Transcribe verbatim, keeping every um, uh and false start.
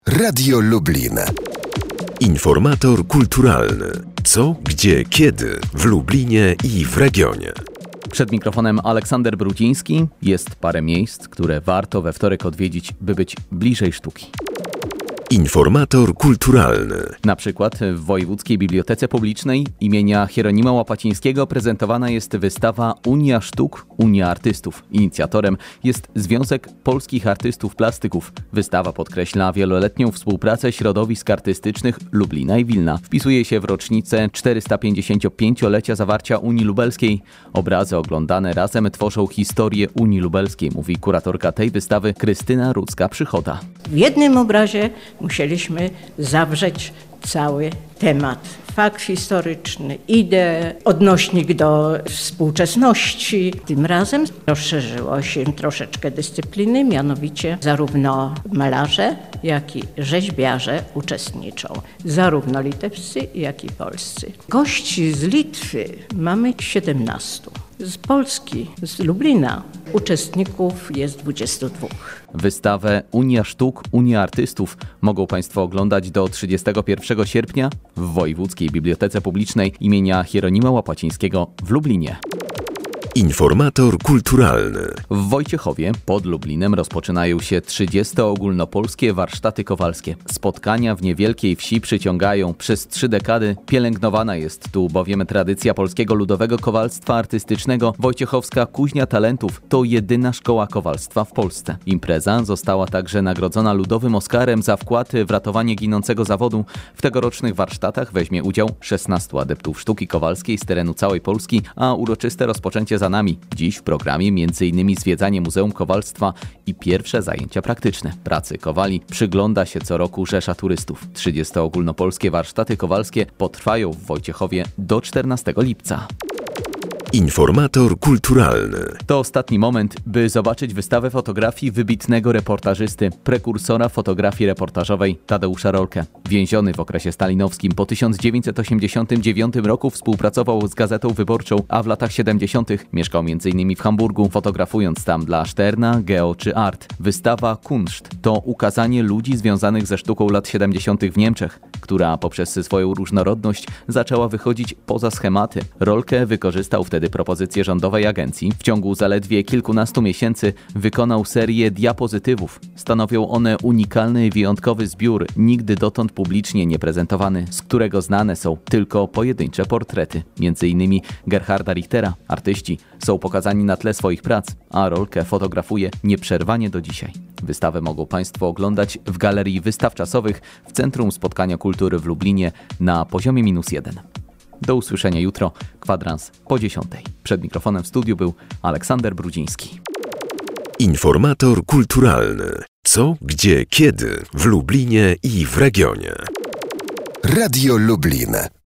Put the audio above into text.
Radio Lublin. Informator kulturalny. Co, gdzie, kiedy w Lublinie i w regionie. Przed mikrofonem Aleksander Brudziński. Jest parę miejsc, które warto we wtorek odwiedzić, by być bliżej sztuki. Informator kulturalny. Na przykład w Wojewódzkiej Bibliotece Publicznej imienia Hieronima Łapacińskiego prezentowana jest wystawa Unia Sztuk, Unia Artystów. Inicjatorem jest Związek Polskich Artystów Plastyków. Wystawa podkreśla wieloletnią współpracę środowisk artystycznych Lublina i Wilna. Wpisuje się w rocznicę czterystapięćdziesięciopięciolecia zawarcia Unii Lubelskiej. Obrazy oglądane razem tworzą historię Unii Lubelskiej, mówi kuratorka tej wystawy Krystyna Rudzka-Przychoda. W jednym obrazie musieliśmy zawrzeć cały temat. Fakt historyczny, ideę, odnośnik do współczesności. Tym razem rozszerzyło się troszeczkę dyscypliny, mianowicie zarówno malarze, jak i rzeźbiarze uczestniczą. Zarówno litewscy, jak i polscy. Gości z Litwy mamy siedemnastu. Z Polski, z Lublina uczestników jest dwudziestu dwóch. Wystawę Unia Sztuk, Unia Artystów mogą Państwo oglądać do trzydziestego pierwszego sierpnia w Wojewódzkiej Bibliotece Publicznej imienia Hieronima Łapacińskiego w Lublinie. Informator kulturalny. W Wojciechowie pod Lublinem rozpoczynają się trzydzieste ogólnopolskie warsztaty kowalskie. Spotkania w niewielkiej wsi przyciągają. Przez trzy dekady pielęgnowana jest tu bowiem tradycja polskiego ludowego kowalstwa artystycznego. Wojciechowska Kuźnia Talentów to jedyna szkoła kowalstwa w Polsce. Impreza została także nagrodzona Ludowym Oscarem za wkład w ratowanie ginącego zawodu. W tegorocznych warsztatach weźmie udział szesnastu adeptów sztuki kowalskiej z terenu całej Polski, a uroczyste rozpoczęcie za nami. Dziś w programie między innymi zwiedzanie Muzeum Kowalstwa i pierwsze zajęcia praktyczne. Pracy kowali przygląda się co roku rzesza turystów. trzydzieste ogólnopolskie warsztaty kowalskie potrwają w Wojciechowie do czternastego lipca. Informator kulturalny. To ostatni moment, by zobaczyć wystawę fotografii wybitnego reportażysty, prekursora fotografii reportażowej Tadeusza Rolke. Więziony w okresie stalinowskim po tysiąc dziewięćset osiemdziesiątym dziewiątym roku współpracował z Gazetą Wyborczą, a w latach siedemdziesiątych mieszkał między innymi w Hamburgu, fotografując tam dla Sterna, Geo czy Art. Wystawa Kunszt to ukazanie ludzi związanych ze sztuką lat siedemdziesiątych w Niemczech, która poprzez swoją różnorodność zaczęła wychodzić poza schematy. Rolke wykorzystał wtedy propozycję rządowej agencji. W ciągu zaledwie kilkunastu miesięcy wykonał serię diapozytywów. Stanowią one unikalny i wyjątkowy zbiór, nigdy dotąd publicznie nie prezentowany, z którego znane są tylko pojedyncze portrety. Między innymi Gerharda Richtera. Artyści są pokazani na tle swoich prac, a Rolke fotografuje nieprzerwanie do dzisiaj. Wystawę mogą Państwo oglądać w Galerii Wystaw Czasowych w Centrum Spotkania Kultury w Lublinie na poziomie minus jeden. Do usłyszenia jutro, kwadrans po dziesiątej. Przed mikrofonem w studiu był Aleksander Brudziński. Informator kulturalny. Co, gdzie, kiedy w Lublinie i w regionie. Radio Lublin.